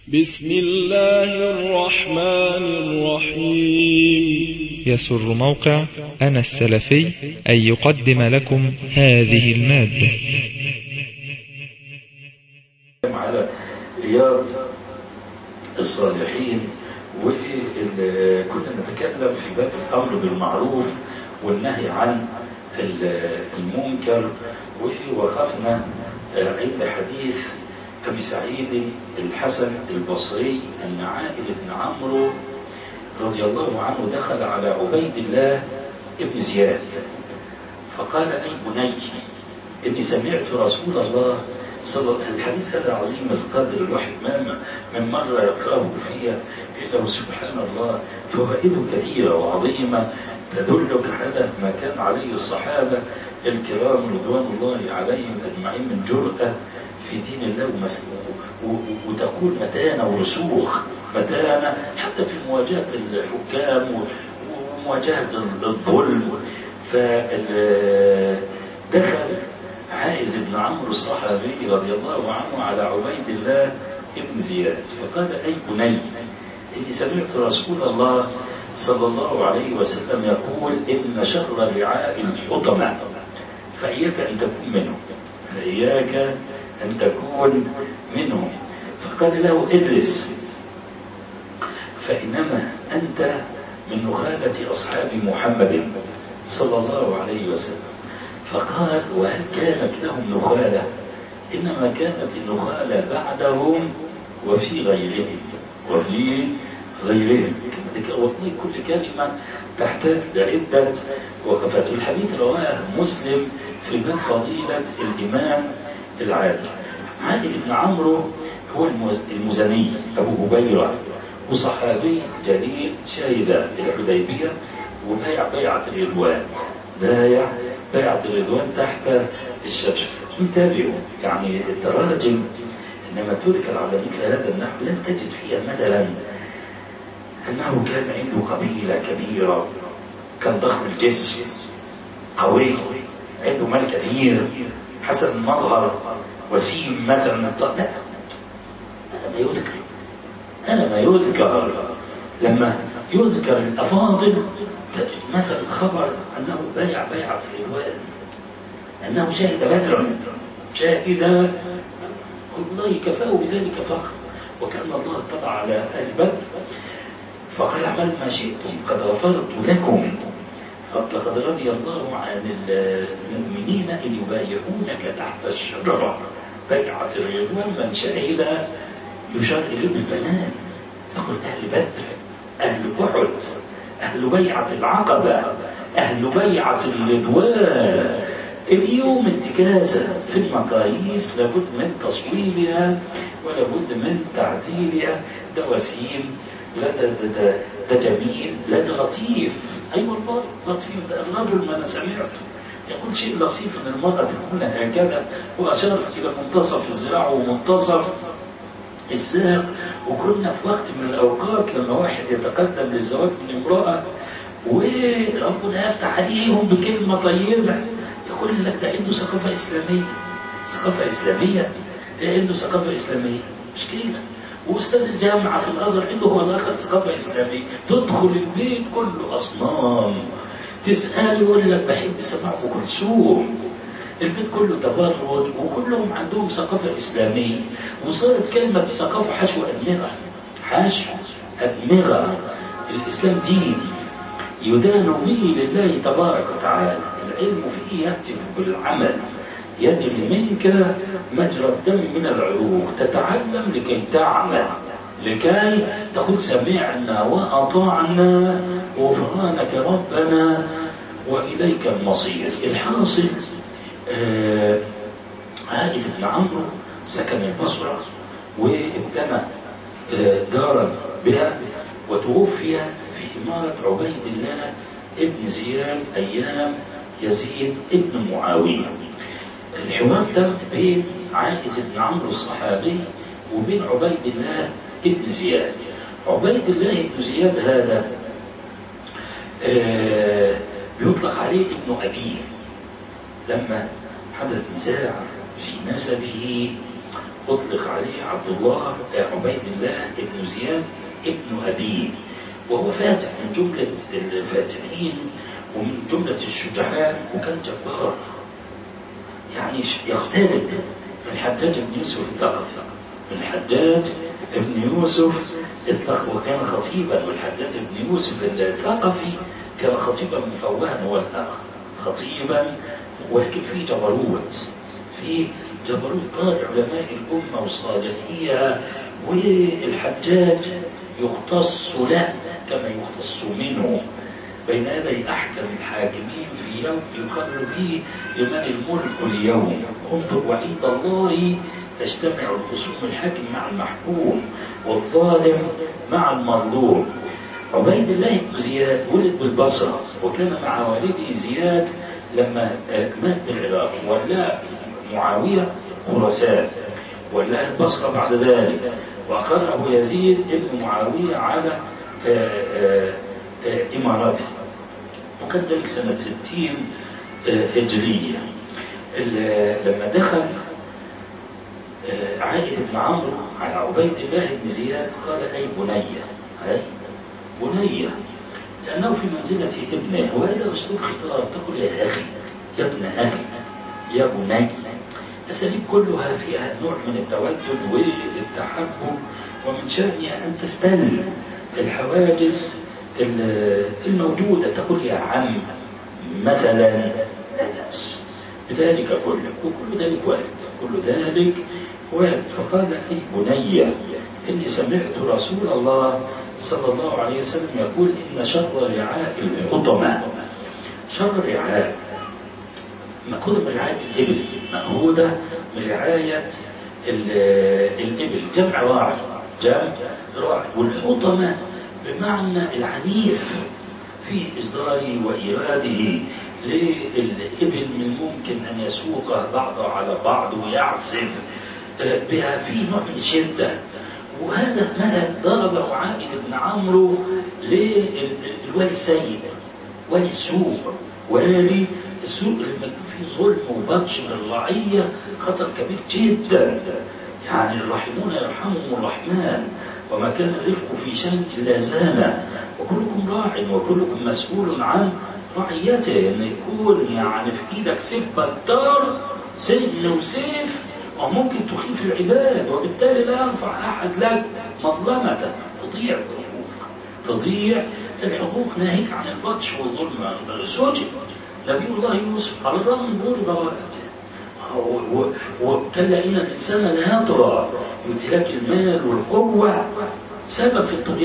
بسم الله الرحمن الرحيم. يسر موقع أنا السلفي أن يقدم لكم هذه المادة. على رياض الصالحين، وكنا نتكلم في باب الأمر بالمعروف والنهي عن المنكر، ووقفنا عند حديث أبي سعيد الحسن البصري أن عائد بن عمرو رضي الله عنه دخل على عبيد الله ابن زياد فقال: أي بني إني سمعت رسول الله صلى الله عليه وسلم. الحديث هذا عظيم القدر، الواحد من مرة يقرأه فيها إلا سبحان الله فوائده كثيرة وعظيمة تدلك على ما كان عليه الصحابة الكرام رضوان الله عليهم أجمعين من جرأة في دين الله وتكون متانة ورسوخ، متانة حتى في مواجهة الحكام ومواجهة الظلم. فدخل عائز بن عمرو الصحابي رضي الله عنه على عبيد الله ابن زياد فقال: أي بني إني سمعت رسول الله صلى الله عليه وسلم يقول: إن شر الرعاء الحطمة فإياك أن تكون منهم، فإياك أن تكون منهم. فقال له: اجلس فإنما أنت من نخالة أصحاب محمد صلى الله عليه وسلم. فقال: وهل كانت لهم نخالة؟ إنما كانت النخالة بعدهم وفي غيرهم والله كل كلمة تحتاج لعدة وقفات. الحديث رواه مسلم في باب فضيلة الإمام العادل. عائد بن عمرو هو المزني أبو هبيرة، وصحابي جليل شهد الحديبية وبايع بيعة الرضوان تحت الشجر. انتبهوا، يعني التراجم إنما تذكر على مثل هذا النحو لن تجد فيها مثلا أنه كان عنده قبيلة كبيرة، كان ضخم الجسم قوي، عنده مال كثير، حسن المظهر، وسيم مثلا. لا، هذا ما يذكر لما يذكر الأفاضل مثل خبر أنه بايع بيعة الرضوان، أنه شهد بدرا، شاهد والله كفاه بذلك فخر، وكأن الله اطلع على أهل بدر فقال: اعملوا ما شئتم قد غفرت لكم. لقد رضي الله عن المؤمنين إذ يبايعونك تحت الشجرة بيعة الرضوان من شهد يشرف بالبنان. تقول أهل بدر، أهل أحد، أهل بيعة العقبة، أهل بيعة الرضوان. اليوم انتكاسة في المقاييس لابد من تصويبها ولابد من تعديلها. ده وسيم، لا ده جميل، لا ده لطيف. أيوة والله لطيف. ده الرجل ما أنا سمعته يقول شيء لطيف أن المرأة تكون هكذا، وأشار إلى منتصف الذراع ومنتصف الساق. وكنا في وقت من الأوقات لما واحد يتقدم للزواج من امرأة وربنا يفتح عليهم بكلمة طيبة يقول لك ده عنده ثقافة إسلامية، عنده ثقافة إسلامية مش كده. وأستاذ الجامعة في الأزهر عنده هو الآخر ثقافة إسلامية. تدخل البيت كله أصنام، تسأل يقول لك بحب سماع أم كلثوم. البيت كله تبرج وكلهم عندهم ثقافة إسلامية. وصارت كلمة الثقافة حشو أدمغة. الإسلام دين يدان به لله تبارك وتعالى. العلم فيه يأتي بالعمل، يجري منك مجرى الدم من العروق. تتعلم لكي تعمل، لكي تقول سمعنا وأطعنا غفرانك ربنا وإليك المصير. الحاصل عائد بن عمرو سكن البصرة وابتنى دارا بها، وتوفي في إمارة عبيد الله ابن زياد أيام يزيد ابن معاوية. الحوار تم بين عائز بن عمرو الصحابي وبين عبيد الله ابن زياد. عبيد الله ابن زياد هذا بيطلق عليه ابن أبيه. لما حدث نزاع في نسبه أطلق عليه عبد الله عبيد الله ابن زياد ابن أبيه، وهو فاتح من جملة الفاتحين ومن جملة الشجعان، وكان جبار يعني يختلف من الحجاج بن يوسف الثقفي، من الحجاج بن يوسف الثقفي، وكان خطيبا، والحجاج بن يوسف الثقفي كان خطيبا مفوها هو الآخر خطيبا، ولكن في جبروت قال علماء الأمة وصالحيها، والحجاج يختص له كما يختص منه بين يدي أحكم الحاكمين في يوم يقرر فيه لمن الملك اليوم. انظر وعند الله تجتمع الخصوم، الحاكم مع المحكوم والظالم مع المظلوم. عبيد الله بن زياد ولد بالبصرة، وكان مع والده زياد لما مات بالعراق، ولا معاوية خراسان، ولا البصرة بعد ذلك، وأقره يزيد ابن معاوية على إمارته، وكان ذلك سنة 60 هجرية. لما دخل عائد بن عمرو على عبيد الله بن زياد قال أي بنية، لأنه في منزلة ابنه، وهذا أسلوب خطاب، تقول يا أخي، يا ابن أخي، يا بني. الأساليب كلها فيها نوع من التودد والتحبب، ومن شأنها أن تستلزم الحواجز الموجودة، تقول يا عم مثلا، بذلك كله، وكل ذلك وارد. فقال أي بني إني سمعت رسول الله صلى الله عليه وسلم يقول إن شر رعاء الحطمة، شر رعاء مأخوذة من رعاية الإبل، مأخوذة من رعاية الإبل، جمع راعي، والحطمة بمعنى العنيف في إصداره وإيراده للإبل، من ممكن أن يسوق بعضها على بعض ويعصف بها في نوع من الشدة. وهذا مثل ضربه عائد بن عمرو للوالي السيد، والي السوق لما يكون في ظلم وبطش من الرعية خطر كبير جدا. يعني الراحمون يرحمهم الرحمن، وما كان الرفق في شيء إلا زانه، وكلكم راع وكلكم مسؤول عن رعيته. ان يكون يعني في ايدك سيف بطار، سجن وسيف، وممكن تخيف العباد، وبالتالي لا يرفع احد لك مظلمته، تضيع الحقوق، ناهيك عن البطش والظلم. سجن نبي الله يوسف على الرغم من ظهور براءته، وكلا إن الإنسان لا يطغى، امتلاك المال والقوة سبب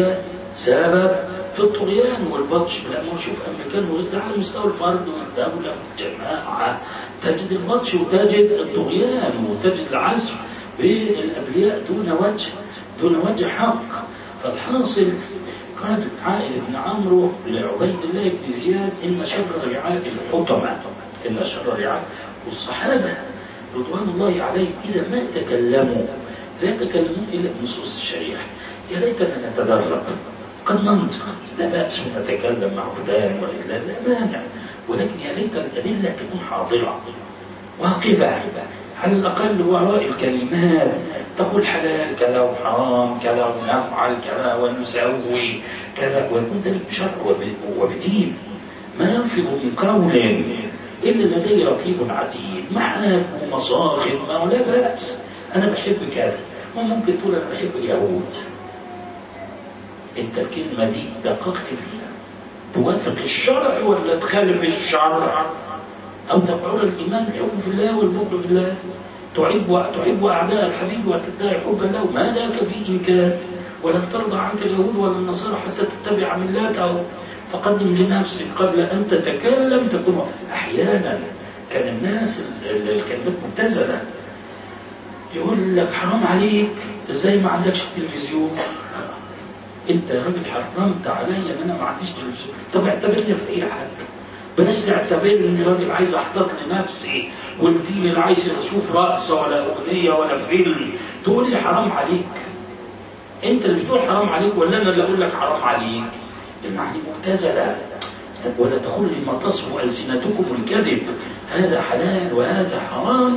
في الطغيان والبطش بالأموال. شوف أمريكان وغير على مستوى الفرد والدولة والجماعة، تجد البطش وتجد الطغيان وتجد العسف بين الأبرياء دون وجه حق. فالحاصل قال عائد بن عمرو لعبيد الله بن زياد إن شر رعاء الحطمة، إن شر رعاء. والصحابة رضوان الله عليهم إذا ما تكلموا لا يتكلمون إلا بنصوص الشريعة. يا ليتنا نتدرب، قد ننطق لا بأس نتكلم مع فلان وإلا لا مانع، ولكن يا ليت الأدلة تكون حاضرة واقفة على الأقل وراء الكلمات، تقول حلال كذا وحرام كذا ونفعل كذا ونسوي كذا، ويكون ذلك بشرع وبدين، ما يلفظ من قول إلا لدي رقيب عتيد، محاب ومصاخب، ما لا بأس، أنا بحب كذا، وممكن تقول أنا بحب اليهود. أنت الكلمة دي دققت فيها، توافق الشرع ولا تخالف الشرع؟ أو تفعل الإيمان بالحب في الله والبغض في الله، تحب أعداء الحبيب وتدعي حبا له، ما ذاك في إمكان، ولن ترضى عنك اليهود ولا النصارى حتى تتبع ملاتهم، فقدم لنفسك قبل أن تتكلم تكون. أحيانا كان الناس الكلمات مبتذلة، يقول لك حرام عليك ازاي ما عندكش تلفزيون؟ انت يا راجل حرمت عليا ان انا ما عنديش تلفزيون، طب اعتبرني في اي حد، بلاش تعتبرني اني راجل عايز احضر لنفسي والدين اللي عايز اشوف رقصه ولا اغنيه ولا فيلم تقول لي حرام عليك. انت اللي بتقول حرام عليك ولا انا اللي اقول لك حرام عليك؟ المعاني مبتذله. ولا تقول لي ما تصف ألسنتكم الكذب، هذا حلال وهذا حرام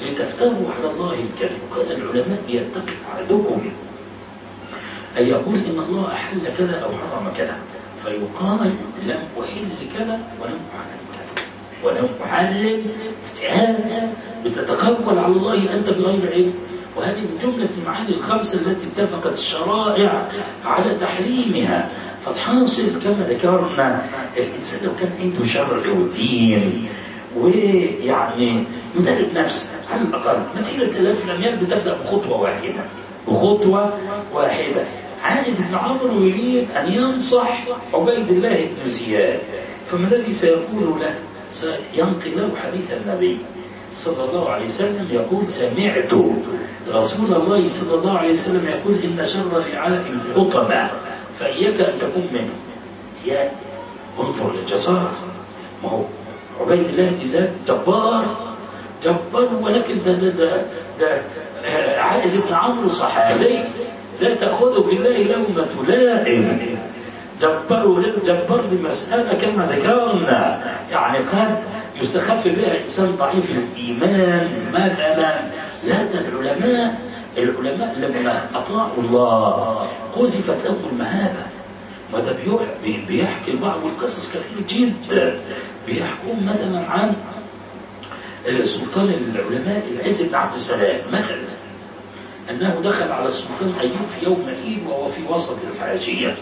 لتفتروا على الله الكذب. قال العلماء يتقي أحدكم أن يقول إن الله أحل كذا أو حرم كذا، فيقال لم أحل كذا ولم أحرم كذا ولم أحرم اجتهاد، بتتقول على الله أنت بغير علم. وهذه من جملة المعاني الخمسة التي اتفقت الشرائع على تحريمها. فالحاصل كما ذكرنا، الإنسان لو كان عنده شرع ودين ويعني يدرب نفسه على الأقل، مسيرة 1000 الأميال بتبدأ بخطوة واحدة. عائد بن عمرو يريد أن ينصح عبيد الله بن زياد، فما الذي سيقول له؟ سينقل له حديث النبي صلى الله عليه وسلم يقول: سمعت رسول الله صلى الله عليه وسلم يقول: إن شر الرعاء الحطمة فإياك أن تكون منهم. يا انظر للجسارة، ما هو عبيد الله بن زياد جبار، ولكن ده عائز بن عمرو صحابي لا تأخذه في الله لومة لائم. جبار دي مسألة كما ذكرنا، يعني قد يستخف بها إنسان ضعيف الإيمان مثلا. لا، ده العلماء لما أطاعوا الله قذفت لهم المهابة. وده بيحكي بعض القصص كثير جدا. بيحكون مثلا عن سلطان العلماء العز بن عبد السلام مثلا، أنه دخل على السلطان أيوب في يوم عيد وهو في وسط الحاجية،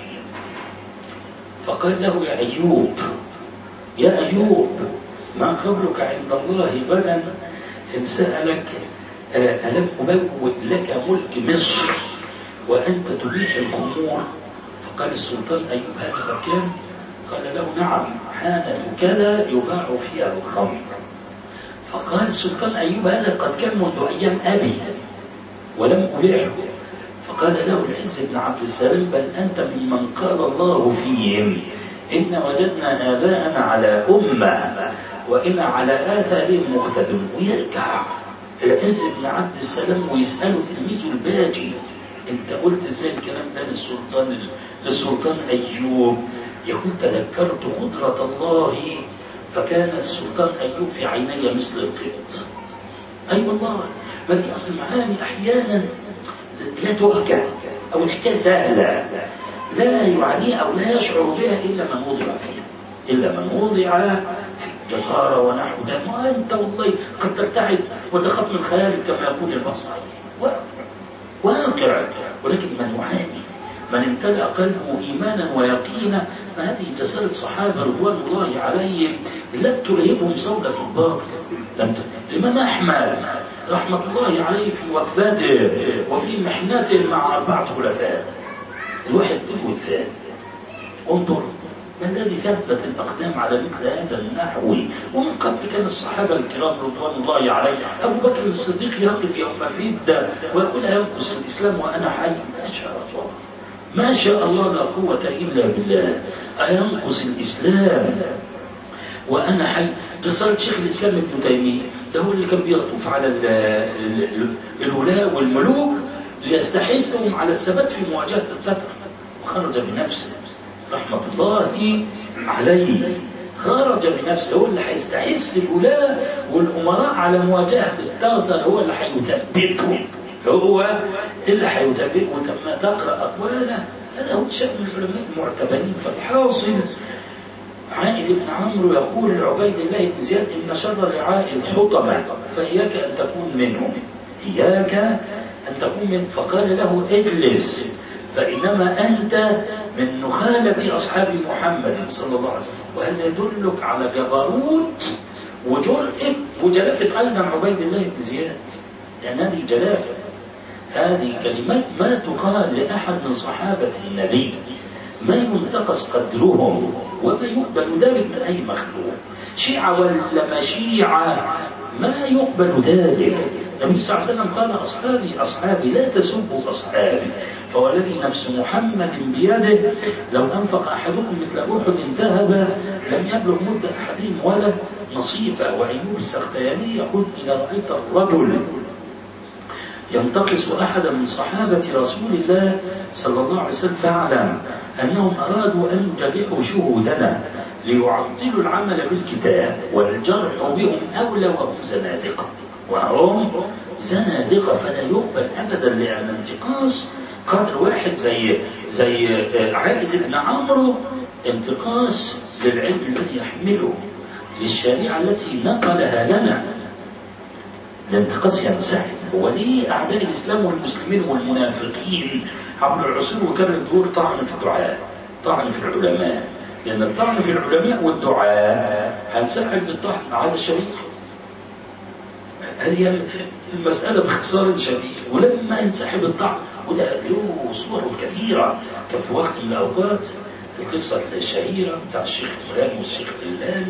فقال له: يا أيوب ما خبرك عند الله غدا إن سألك ألم أبوئ لك ملك مصر وأنت تبيح الخمور؟ فقال السلطان أيوب: هذا قد كان؟ قال له: نعم، حانة كذا يباع فيها الخمر. فقال السلطان أيوب: هذا قد كان منذ أيام أبي ولم أبيعه. فقال له العز بن عبد السلام: بل أنت ممن قال الله فيهم: إن وجدنا آباءنا على أمة وإن على آثارهم مقتدون. ويرجع العز بن عبد السلام ويسأله تلميذه الباجي: أنت قلت إزاي الكلام ده للسلطان أيوب؟ يقول: تذكرت قدرة الله فكان السلطان أيوب في عيني مثل القط. أي والله، ما دي أصل معاني أحيانا لا تؤكد، أو الحكاية سهلة لا يعانيها أو لا يشعر بها إلا من وضع فيها، إلا من وضع في جسارة ونحو ده. ما أنت والله قد تبتعد وتخاف من خيالك كما يقول المصري، واقع. ولكن من يعاني، من امتلأ قلبه إيمانا ويقينا، فهذه جسارة صحابة رضوان الله عليهم لم تلهبهم صولة في الباطل. الإمام أحمد رحمة الله عليه في وفاته وفي محنته مع 4 خلفاء، الواحد والثاني، انظر ما الذي ثبت الأقدام على مثل هذا النحو. ومن قبل كان الصحابة الكرام رضوان الله عليه، أبو بكر الصديق يقف يوم الردة ويقول: ينقص الإسلام وأنا حي؟ ما شاء الله لا قوة إلا بالله. أينقص الإسلام وأنا حي؟ جسارة شيخ الإسلام ابن تيمية، ده هو اللي كان بيطوف على الولاة والملوك ليستحثهم على الثبات في مواجهة التتر، وخرج بنفسه رحمة الله عليه. خرج بنفسه، هو اللي هيستحث الولاة والأمراء على مواجهة التتر، هو اللي هيثبتهم، هو اللي هيثبتهم. وتم تقرأ أقواله، هذا هو شأن العلماء المعتبرين. فالحاصل عائد بن عمرو يقول لعبيد الله بن زياد: إن شر رعاء الحطمة فإياك أن تكون منهم، إياك أن تكون من. فقال له: اجلس فإنما أنت من نخالة أصحاب محمد صلى الله عليه وسلم. وهذا يدلك على جبروت وجرأة وجلافة أيضا عبيد الله بن زياد، لأن هذه جلافة، هذه كلمات ما تقال لأحد من صحابة النبي، ما ينتقص قدرهم وما يقبل ذلك من أي مخلوق، شيعة ولا مشيعة، ما يقبل ذلك. النبي صلى الله عليه وسلم قال: أصحابي لا تسبوا أصحابي، فوالذي نفس محمد بيده لو أنفق أحدكم مثل أحد ذهب لم يبلغ مد أحدهم ولا نصيفا. وأيوب السختياني يقول: إذا رأيت الرجل ينتقص أحدا من صحابة رسول الله صلى الله عليه وسلم فاعلم أنهم أرادوا أن يجرحوا شهودنا ليعطلوا العمل بالكتاب، والجرح بهم أولى وهم زنادقة. وهم زنادقة، فلا يقبل أبدا، لأن انتقاص قدر واحد زي عائز بن عمرو انتقاص للعلم الذي يحمله، للشريعة التي نقلها لنا. الانتقاص ينسحب. هو ليه أعداء الإسلام والمسلمين والمنافقين عبر العصور وكان الدور طعن في الدعاء، طعن في العلماء، لأن الطعن في العلماء والدعاء هنسحب الطعن على الشريعة. هذه المسألة باختصار شديد. ولما ينسحب الطعن، وده له صور كثيرة، كان في وقت من الأوقات القصة الشهيرة بتاع الشيخ فلان والشيخ فلان،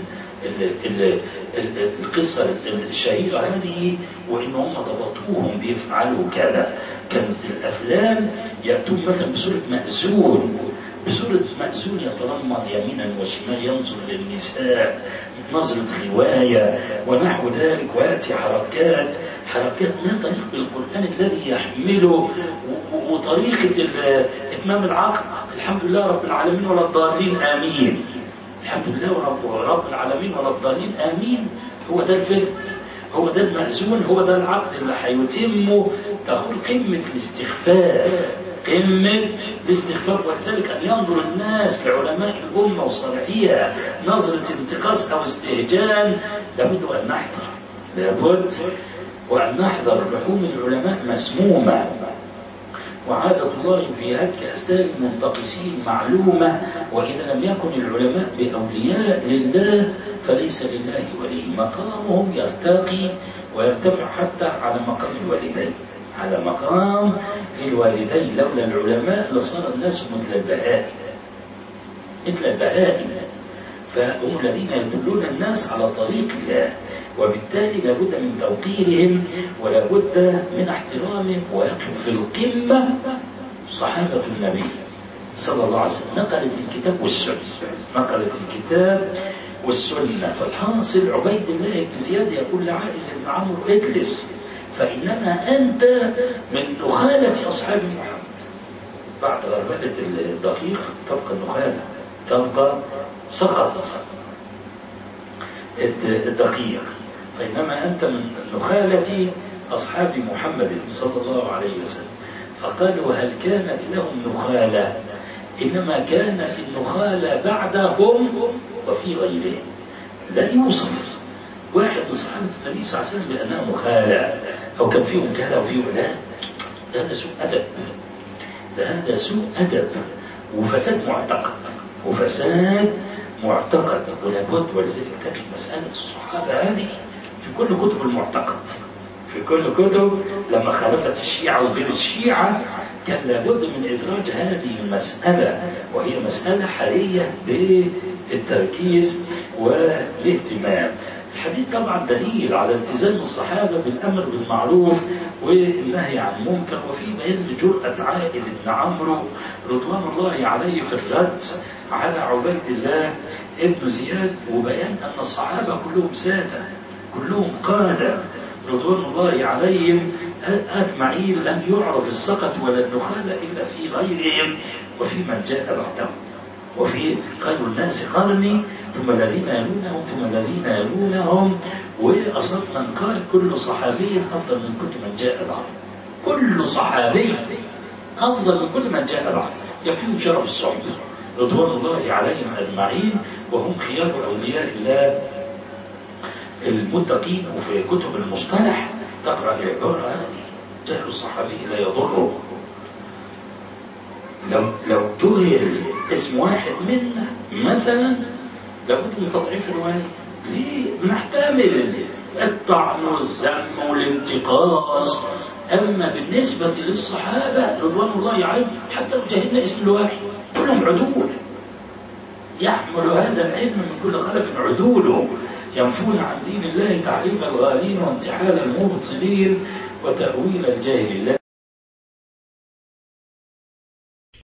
القصة الشهيرة هذه، وإن هم ضبطوهم بيفعلوا كذا. كانت الأفلام يأتون مثلا بسورة مأذون، بسورة مأذون يترمض يمينا وشمال ينظر للنساء نظرة غواية ونحو ذلك، ويأتي حركات ما طريق بالقرآن الذي يحمله، وطريقة إتمام العقد الحمد لله رب العالمين ولا الضالين آمين، الحمد لله رب العالمين ولا الضالين آمين. هو ده الفيلم، هو ده المأذون، هو ده العقد اللي هيتم. تقول قمة الاستخفاف، قمة الاستخفاف. ولذلك أن ينظر الناس لعلماء الأمة وصالحيها نظرة انتقاص أو استهجان، لابد أن نحذر، لابد وأن نحذر. لحوم العلماء مسمومة، وعادة الله في هتك أسلاب المنتقصين معلومة. وإذا لم يكن العلماء بأولياء لله فليس لله ولي. مقامهم يرتقي ويرتفع حتى على مقام الوالدين، على مقام الوالدين. لولا العلماء لصار الناس مثل البهائم، مثل البهائم، فهم الذين يدلون الناس على طريق الله، وبالتالي لابد من توقيرهم ولابد من احترامهم. ويقف في القمة صحابة النبي صلى الله عليه وسلم، نقلت الكتاب والسنة، نقلت الكتاب والسنة. فالحاصل عبيد الله بن زياد يقول لعائز بن عمرو اجلس، فإنما أنت من نخالة أصحاب محمد. بعد غربلة الدقيق تبقى النخالة، تبقى سقط الدقيق، فإنما أنت من نخالة أصحاب محمد صلى الله عليه وسلم. فقالوا هل كانت لهم نخالة؟ إنما كانت النخالة بعدهم وفي غيرهم. لا يوصف واحد من صحابة النبي صلى الله عليه وسلم بأنها مخالة أو كان فيهم كذا وفيهم لا، هذا سوء أدب، هذا سوء أدب وفساد معتقد، وفساد معتقد. ولابد، ولذلك كانت مسألة الصحابة هذه في كل كتب المعتقد، في كل كتب. لما خالفت الشيعة وغير الشيعة كان لابد من إدراج هذه المسألة، وهي مسألة حرية بالتركيز والاهتمام. الحديث طبعا دليل على التزام الصحابة بالأمر بالمعروف والنهي عن المنكر، وفي بيان جرأة عائذ بن عمرو رضوان الله عليه في الرد على عبيد الله ابن زياد، وبيان أن الصحابة كلهم سادة، كلهم قادة رضوان الله عليهم أجمعين، لم يعرف السقط ولا النخالة إلا في غيرهم وفي من جاء بعدهم. وفي خير الناس قرني ثم الذين يلونهم ثم الذين يلونهم. وأصلا من قال كل صحابي أفضل من كل من جاء بعده، كل صحابي أفضل من كل من جاء بعده، يكفيهم شرف الصحبة رضوان الله عليهم أجمعين، وهم خيار أولياء الله المتقين. وفي كتب المصطلح تقرأ العبارة هذه: جهل الصحابي لا يضره. لو جهل اسم واحد منا مثلا لابد من تضعيف الرواية. ليه؟ نحتمل الطعن والذم والانتقاص. أما بالنسبة للصحابة رضوان الله عليهم حتى لو جهلنا اسم الواحد كلهم عدول، يحمل هذا العلم من كل خلف عدوله، ينفون عن دين الله تعريف الغالين وانتحال المبطلين وتأويل الجاهل الله.